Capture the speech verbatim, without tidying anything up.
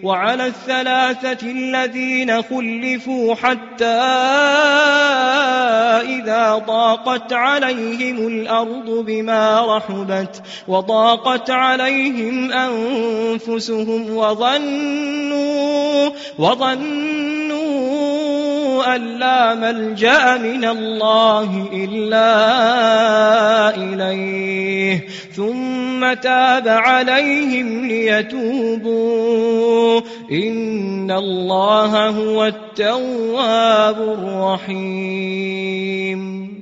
وعلى الثلاثة الذين خلفوا حتى إذا ضاقت عليهم الأرض بما رحبت وضاقت عليهم أنفسهم وظنوا وظنوا أن لا ملجأ من الله إلا إليه ثم تاب عليهم ليتوبوا إن الله هو التواب الرحيم.